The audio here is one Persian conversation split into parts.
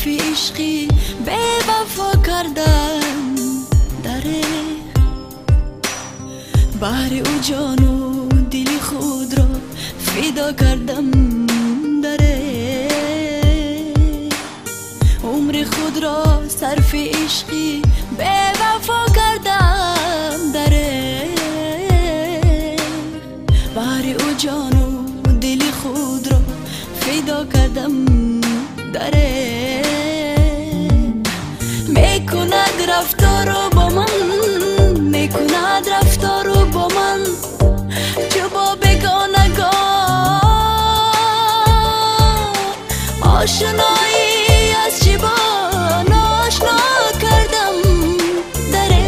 صرف عشقی به وفا کردم دره بهر او جان و دل خود را فدا کردم دره عمر خود را صرف عشقی به وفا کردم دره بهر او جان و دل خود را فدا کردم دره میکند رفتار با من میکند رفتار با من چو با بگانگان آشنایی از چی با ناشنا کردم دره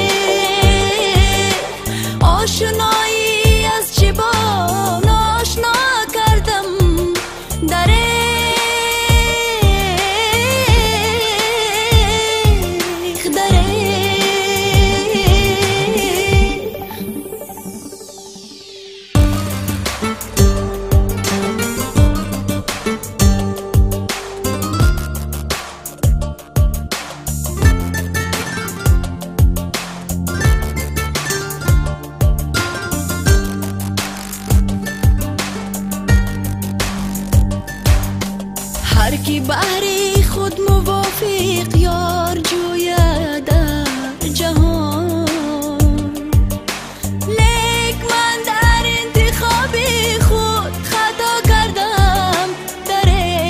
آشنایی از چی با ناشنا کردم دره هر کی بهر خود موافق یار جوید در جهان لیک من در انتخاب خود خطا کردم دره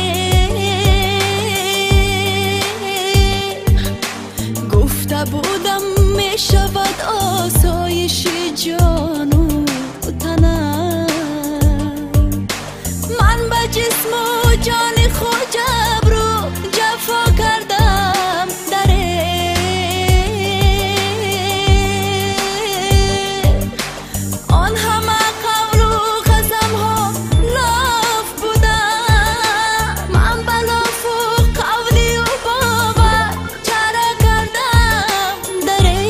گفته بودم می شود آسایش جان و تنم من به جسم و جان خود جبر و جفا کردم دره آن همه قول و قسم ها لاف بودم من به لاف و قولی و باور چرا کردم دره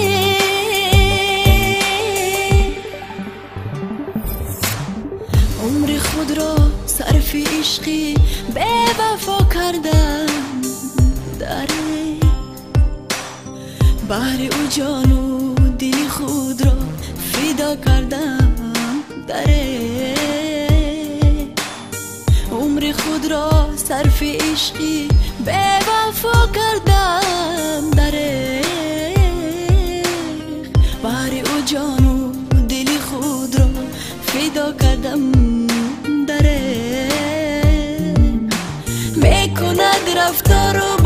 عمر خود را صرف عشقی به وفا کردم دره بهر او جان و دل خود را فدا کردم دره عمر خود را صرف عشقی به وفا کردم دره بهر او جان و دل خود را فدا کردم دره میکند رفتار